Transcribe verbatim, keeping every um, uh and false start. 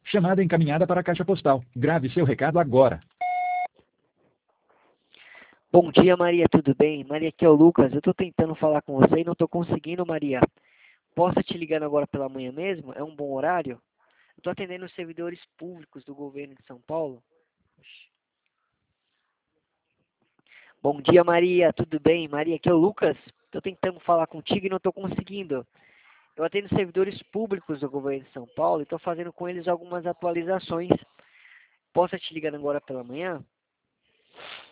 Chamada encaminhada para a caixa postal. Grave seu recado agora. Bom dia, Maria, tudo bem? Maria, aqui é o Lucas. Eu estou tentando falar com você e não estou conseguindo, Maria. Posso te ligando agora pela manhã mesmo? É um bom horário? Eu estou atendendo os servidores públicos do governo de São Paulo. Bom dia, Maria, tudo bem? Maria, aqui é o Lucas. Estou tentando falar contigo e não estou conseguindo. Eu atendo servidores públicos do governo de São Paulo e estou fazendo com eles algumas atualizações. Posso te ligando agora pela manhã?